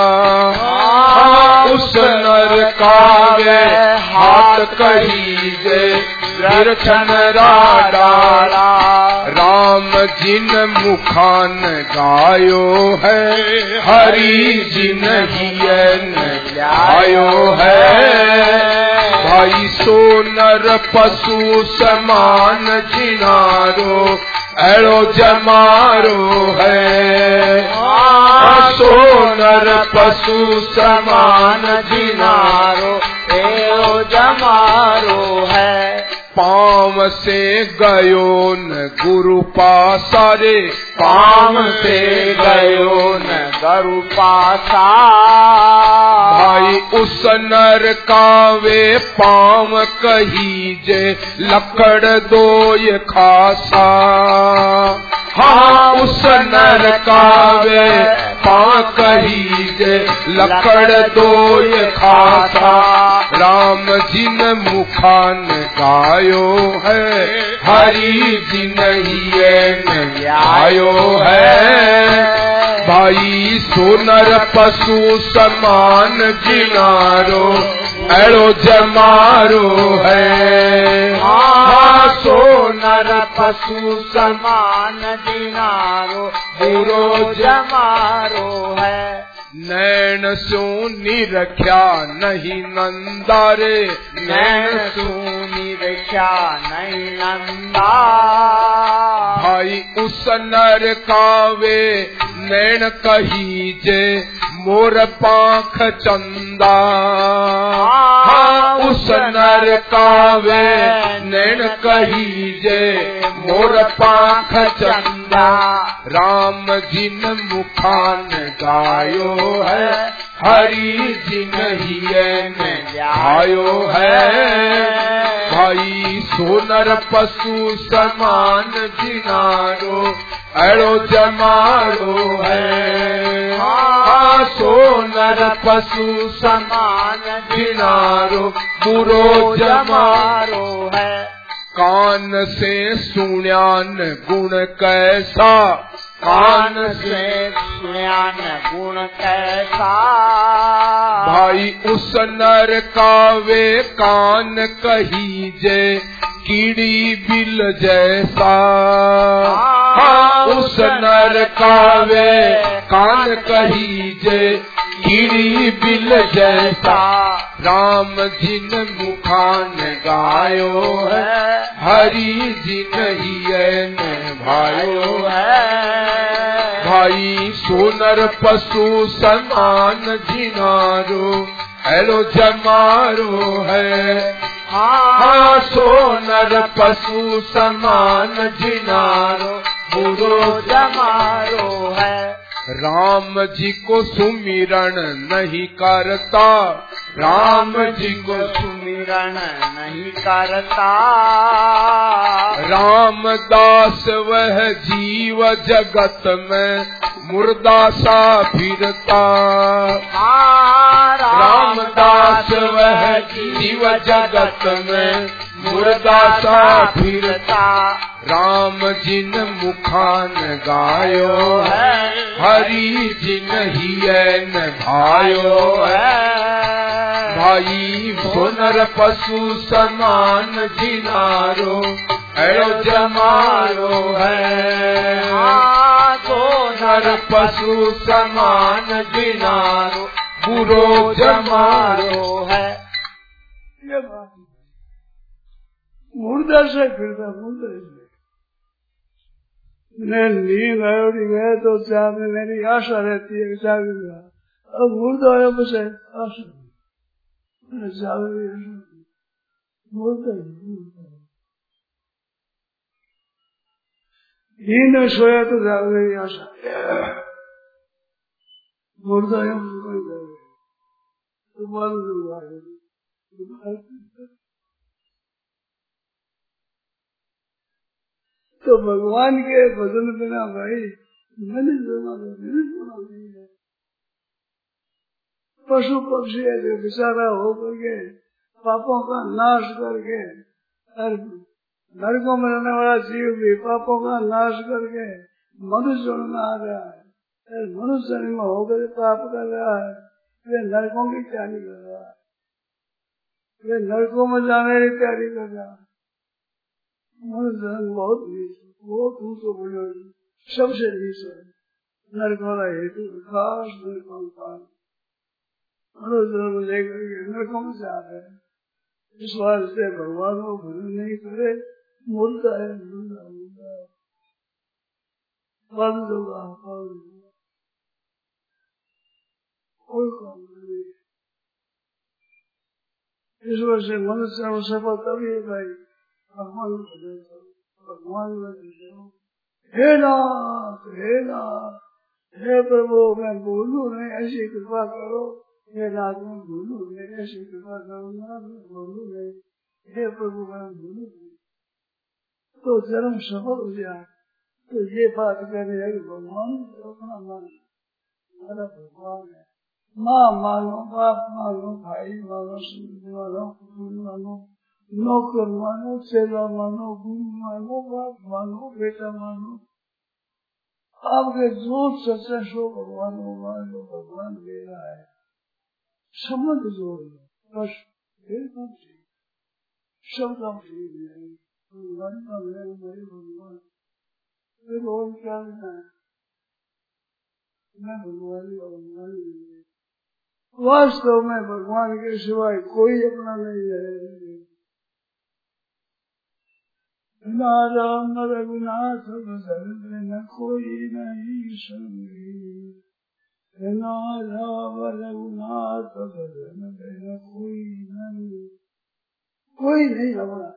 उस नर कावे हाथ कहीजे, वीर छनरा डाला। राम जिन मुखान गायो है, हरि जिन हियन गायो है। भाई सो नर पशु समान जिनारो, एड़ो जमारो है। सो नर पशु समान जिनारो, एड़ो जमारो है। पाम से गयो न गुरु पासा रे, पाम से गयो न गुरु पासा। भाई उस नर कावे पाम कहीजे, लकड़ दो ये खासा। हाँ उस नर कावे पाम कहीजे, लकड़ दो ये खासा। राम जिन मुखान गायो है, हरि जिन हियन आयो है। भाई सो नर पशु समान जिनारो, एड़ो जमारो है। सो नर पशु समान जिनारो, बुरो जमारो है। नैन सोनी रख्या नहीं नंदारे, नैन सोनी क्या नहीं नंदा। भाई उस नर कावे नैन कहीजे मोर पाख चंदा। हाँ उस नर कावे नैन कहीजे मोर पाख चंदा। राम जिन मुखान गायो है हरि जिन ही गायो है। भाई सोनर पशु समान जिनारो अड़ो जमारो है। हाँ सोनर पशु समान जिनारो बुरो जमारो है। कान से सुण्यान गुण कैसा कान से सुण्यान गुण कैसा। भाई उस नर कावे कान कहीजे कीड़ी बिल जैसा। हाँ उस नर कावे कान कहीजे कीड़ी बिल जैसा। राम जिन मुखान गायो है हरि जिन ही भायो है। भाई सोनर पशु समान जिनारो एलो जमारो है। हाँ सोनर पशु समान जिनारो बुरो जमारो है। राम जी को सुमिरन नहीं करता राम जी को सुमिरन नहीं करता। रामदास वह जीव जगत में मुर्दा सा फिरता। रामदास वह जीव जगत में मुर्दा सा फिरता। राम जिन मुखान गायो है हरि जिन ही भायो है। भाई सोनर पशु समान जिनारो एड़ो जमारो है। सोनर पशु समान जिनारो बुरो जमारो है। ये बात मुर्दा से फिरता मुर्दा से नींद आयोडी गए तो जाने मेरी आशा रहती है जागेगा। अब मुर्दा आया बस आशा जागेगा मुर्दा नींद में सोया तो जागने की आशा मुर्दा है तो मालूम तो भगवान के भजन बिना भाई मैंने सुना नहीं है। पशु पक्षी है जो बेचारा होकर के पापों का नाश करके नरकों में रहने वाला जीव भी पापों का नाश करके मनुष्य में आ रहा है। मनुष्य में होकर पाप कर रहा है। वे नरकों की तैयारी कर रहा है। वे नरकों में जाने की तैयारी कर रहा है। बहुत ऊंचो बोलो सबसे नीचे नरक वाला हेतु खास नरकों का मनोधर्म लेकर के नरकों में जा रहे हैं। इस वास्ते भगवान को भजन नहीं करे मुर्दा है मुर्दा मुर्दा बंद होगा कोई काम नहीं। इस वजह से मनुष्य में सफल तभी है भाई भगवान भगवान हे नाथ हे प्रभु मैं भूलू नहीं ऐसी कृपा करो। हे नाथ मैं भूलू नहीं ऐसी कृपा करो ना मैं भूलू नहीं। हे प्रभु मैं भूलू नहीं तो जन्म सफल हो जाए। तो ये बात कहने है कि भगवान अपना मान हमारा भगवान है। माँ मानो बाप मानो भाई मानो सिंह मानो कुटुंब मानो नौकर मानो चेला मानो गुरु मानो बाप मानो बेटा मानो आपके जो सच्चा सो भगवान को मानो भगवान दे रहा है। समझ जोड़ बस फिर काम ठीक सब काम ठीक है। भगवान का मेरे भगवान फिर और क्या लेना है। मैं भगवान वास्तव में भगवान के सिवाय कोई अपना नहीं है। बिना राम रघुनाथ भजन बिन कोई नहीं संगी, बिना राम रघुनाथ भजन बिन कोई नहीं रमना।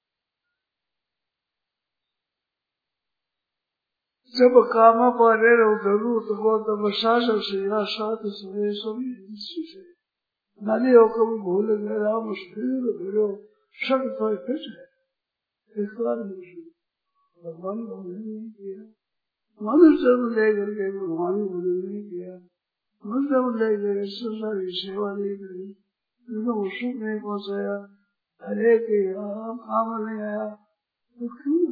जब कामा पारे जरूरत हो तब शासन से या साथ से सभी नाली हो कभी भूल गए राम स्थिर भरो शक तो फिट है। इस बार भगवान को नहीं किया, मनुष्य को लेकर के भगवान को नहीं किया, मनुष्य को लेकर संसार की सेवा नहीं करी, उनको सुख नहीं पहुँचाया, हरे के काम नहीं आया, तो क्यों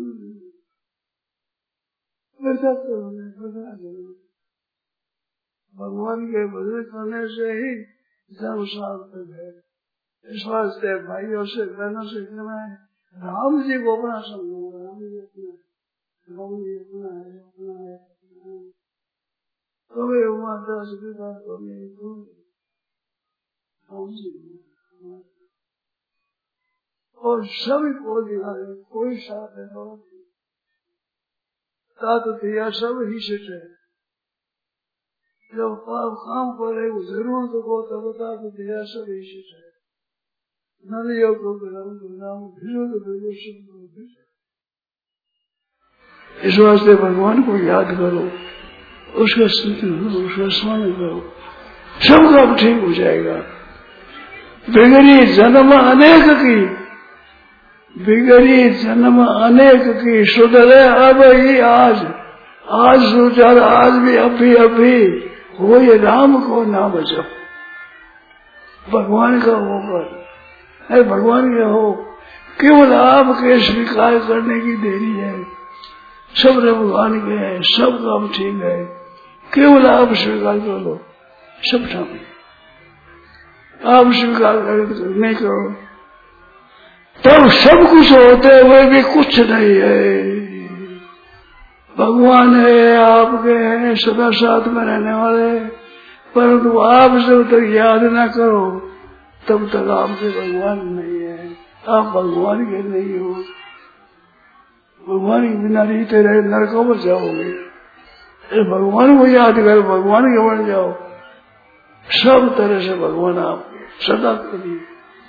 भगवान के भजन करने से ही जन्म सार्थक है। इस वास्ते भाइयों से बहनों से कहना है, राम जी को अपना समझो, राम जी अपना है, राम जी अपना है, कभी माता से राम जी और सभी को दिखा दे, कोई साथ है तात दिया सब ही सिट है। जब काम करे जरूरत को तब तात दिया सब ही सिट है। नदियों को नाम इस वास्ते भगवान को याद करो, उसका स्तुति करो, उसका स्मरण करो, सब काम ठीक हो जाएगा। बिगड़ी जन्म अनेक की, बिगड़ी जन्म अनेक की, सुधरे अब ही आज सुधर, आज भी अभी हो ये राम को ना बचो। भगवान का होकर है, भगवान का हो, केवल आपके स्वीकार करने की देरी है। सब भगवान के है, सब काम ठीक है, केवल आप स्वीकार कर लो, सब ठीक। आप स्वीकार नहीं करो तब सब कुछ होते हुए भी कुछ नहीं है। भगवान है, आपके हैं, सदा साथ में रहने वाले, परंतु आप जब तक याद न करो तब तक आपके भगवान नहीं है, आप भगवान के नहीं हो। भगवान के बिना रहते रहे नरकों में जाओगे, भगवान को याद करो, भगवान के बन जाओ, सब तरह से भगवान आपके सदा के लिए।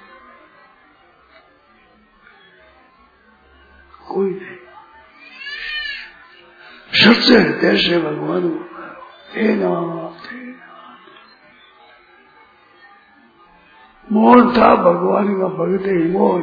कोई नहीं, सच्चे हृदय से भगवान को हे नाम मोहन था, भगवान का भक्त ही मोहन।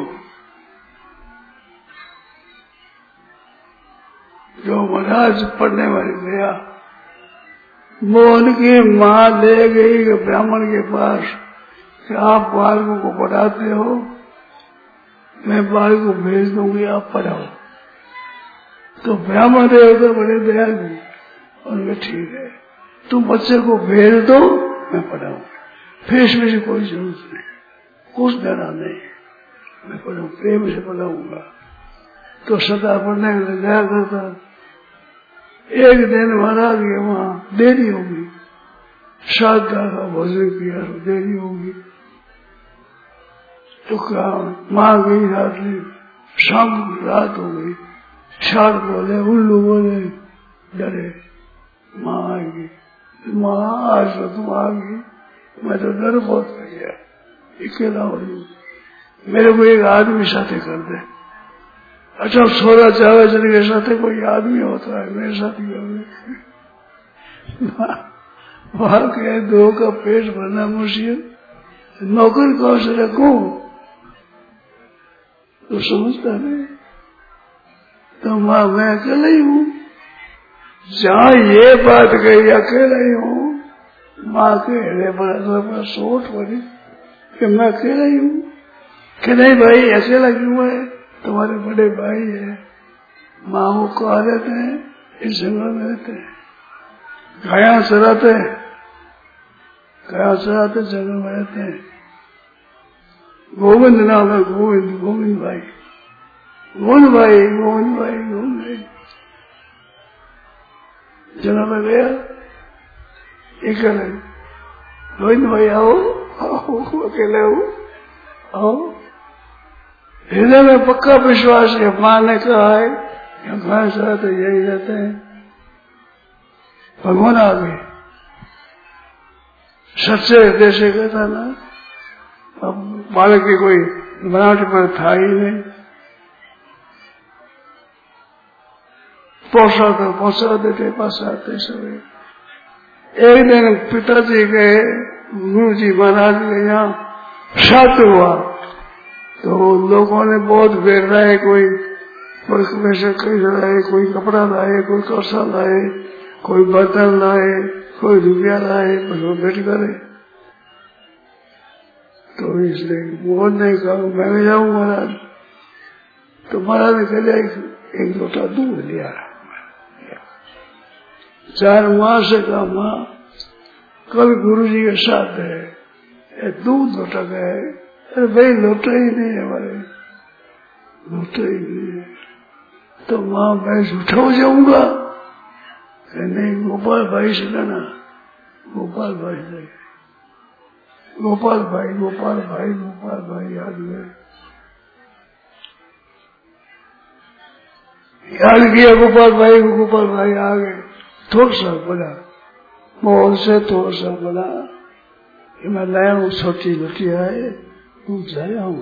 जो महाराज पढ़ने वाले गया, मोहन की माँ ले गई ब्राह्मण के पास कि आप बालकों को पढ़ाते हो, मैं बाल को भेज दूंगी, आप पढ़ाओ। तो ब्राह्मण देवता बड़े दयालु, उनके ठीक है, तुम बच्चे को भेज दो, मैं पढ़ाऊंगा, फिर इसमें से कोई जरूरत नहीं, कुछ देना नहीं, मैं पढ़ाऊंगा, प्रेम से पढ़ाऊंगा। तो सदा पढ़ने के लिए दया करता। एक दिन महाराज के वहां देरी होगी, श्राद्धा का भोजन किया तो देरी होगी, तो क्या माँ गई रात में, शाम की रात हो गई, शाद बोले, उल्लू बोले, डरे माँ आएगी, माँ आज तो तुम आ गई, मैं तो डर बहुत कर गया, अकेला हो रही, मेरे को एक आदमी साथे कर दे। अच्छा 16 चावे जन के साथ कोई आदमी होता है, मेरे साथ ही वहां के 2 का पेट भरना मुश्किल, नौकर कौन से रखूं, तो समझता नहीं। तो माँ मैं अकेला ही हूँ, जहाँ ये बात कही अकेला ही हूँ, माँ के हृदय पर सोच पड़ी कि मैं अकेला ही हूँ, कि नहीं भाई अकेला क्यों है, तुम्हारे बड़े भाई है, माँ वो कहा रहते हैं, इस जंगल में रहते हैं, गाया चराते जंगल में रहते हैं। गोविंद नाम है, गोविंद भाई, गोविंद भाई जंगल में गया, एक गोविंद भाई आओ, अकेले हो, आओ, हृदय में पक्का विश्वास है, माँ ने कहा है हमारे साथ यही रहते हैं, भगवान आ गए। सच्चे हृदय से कहता ना, अब बालक की कोई बनावट पर था ही नहीं, पहुंचा देते पास आते समय। एक दिन पिताजी गए गुरु जी महाराज के यहाँ श्राद्ध हुआ, तो लोगों ने बहुत बेर लाए, कोई वैसे कई लाए, कोई कपड़ा लाए, कोई कौसा लाए, कोई बर्तन लाए, कोई रुपया लाए, बस बैठ करे। तो इसलिए वो नहीं कहा मैं भी जाऊं महाराज। तो महाराज ने कहा एक लोटा दूध लिया। 4 माह से कहा माँ कल गुरु जी के साथ है, दूध लोटा गए। अरे भाई लोटा ही नहीं है हमारे, लोटा ही नहीं है। तो माँ मैं झूठा हो जाऊंगा? नहीं, गोपाल भाई से कहना, गोपाल भाई से, गोपाल भाई गोपाल भाई गोपाल भाई याद किया गोपाल भाई आ गए। थोड़ा सा बोला, मोहन से थोड़ा सा बोला कि मैं लाया हूँ छोटी लुटिया है, तू लाया हूँ,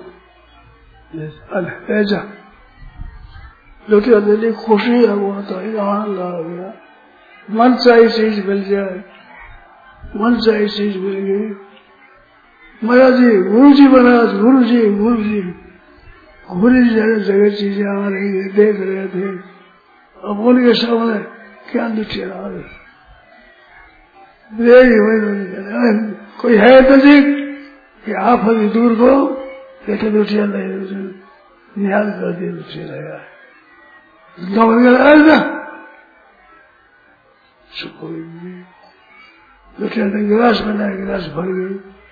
ले जा। लुटिया ले ली, खुशी है वो तो आनंद आ गया। मन चाही चीज मिल जाए, मन चाही चीज मिल गई। महाराज जी गुरु जी महाराज, गुरु जी जगह चीजें आ रही है, देख रहे थे। अब उनके सामने क्या लुटिया आ गई, कोई है तो जी कि आप अभी दूर को कहते लुटिया निहाल कर दिया, लुटिया लगा लुटिया ने गिलास बनाया, गिलास भर गई,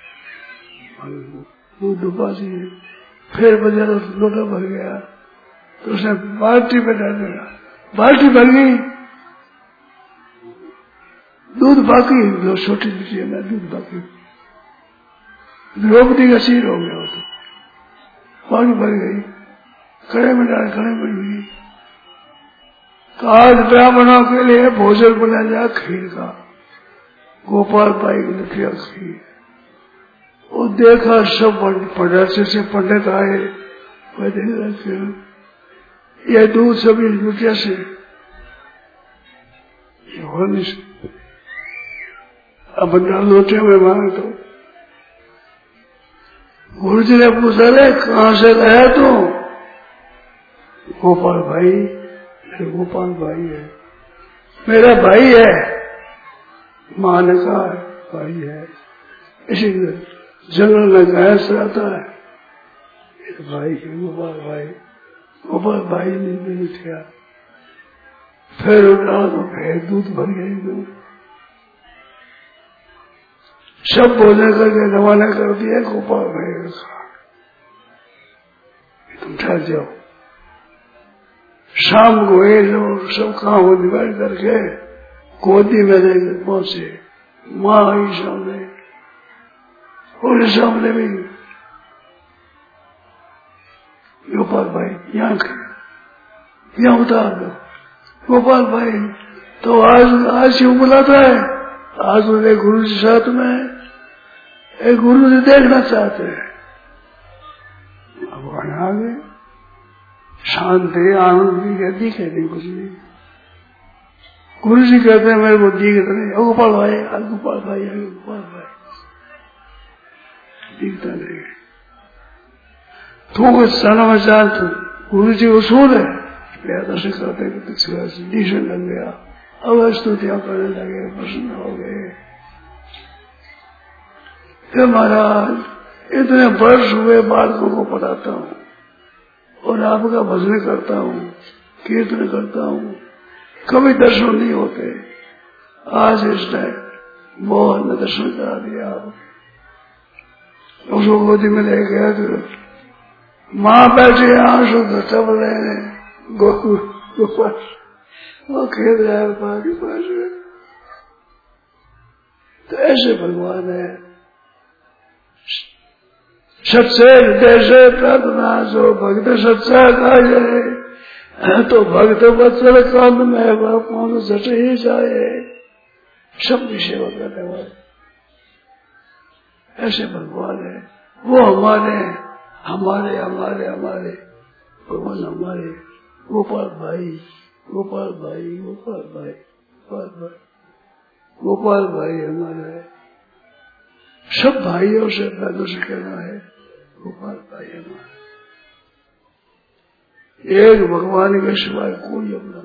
दूध डुबा दिए। फिर बजा लोटा भर गया, तो उसने बाल्टी पे डाल दिया, बाल्टी भर गई, दूध बाकी, जो छोटी लुटिया में दूध बाकी, द्रौपदी का सिर हो गया। तो पानी भर गई, कड़े में डाल, कड़े बन गई। तो आज ब्राह्मणों के लिए भोजन बना जाए खीर का, गोपाल भाई की लुटिया खीर। वो देखा सब पढ़ाते से पंडित आए, ये दूध सभी लुटिया से हो नहीं सकते। अब लोटे में मांगे तो गुरु जी ने पूछा रे कहाँ से लाया तू? गोपाल भाई, गोपाल भाई है, मेरा भाई है। माँ ने कहा भाई है, इसी जंगल में गैस रहता है, भाई है गोपाल भाई ने उठा। फिर उठा तो फिर दूध भर गई, दूध सब भोजन करके रवाना कर दिया। गोपाल भाई ने कहा तुम ठहर जाओ, शाम को ये लोग सब काम डिवाइड करके गोदी में लेकर पहुंचे। माँ आई सामने, और सामने भी गोपाल भाई यहाँ उतार दो। गोपाल भाई तो आज क्यों बुलाता है? आज मेरे गुरु जी साथ में, एक गुरु जी देखना चाहते हैं। भगवान आ गए, शांति आनंद भी दिखे नहीं कुछ नहीं। गुरु जी कहते हैं मेरे को दिखता नहीं, गोपाल भाई गोपाल भाई गोपाल भाई दिखता नहीं। थोड़े क्षण में जान तो गुरु जी उसूल है, दर्शन करते डिशन लग गया। अब स्तुतियां करने लगे, प्रसन्न हो गए। महाराज इतने वर्ष हुए बालकों को पढ़ाता हूँ और आपका भजन करता हूँ, कीर्तन करता हूँ, कभी दर्शन नहीं होते। आज इस टाइम बहुत ने दर्शन करा दिया। उसको गोदी में ले गया तो माँ बैठे आंसू चल रहे हैं, गोपाल वो खेल रहा है माँ के पास। तो ऐसे भगवान है, सच्चे हृदय से प्रार्थना जो भक्त सच्चा का जाए तो भक्त वत्सल कांत में बापा जट ही जाए। सबकी सेवा करने वाले ऐसे भगवान है। वो हमारे हमारे हमारे हमारे भगवान हमारे गोपाल भाई गोपाल भाई गोपाल भाई गोपाल भाई गोपाल भाई हमारा है। सब भाइयों से पैदल से कहना है गोपाल भाई हमारा। एक भगवान के सिवाय कोई अपना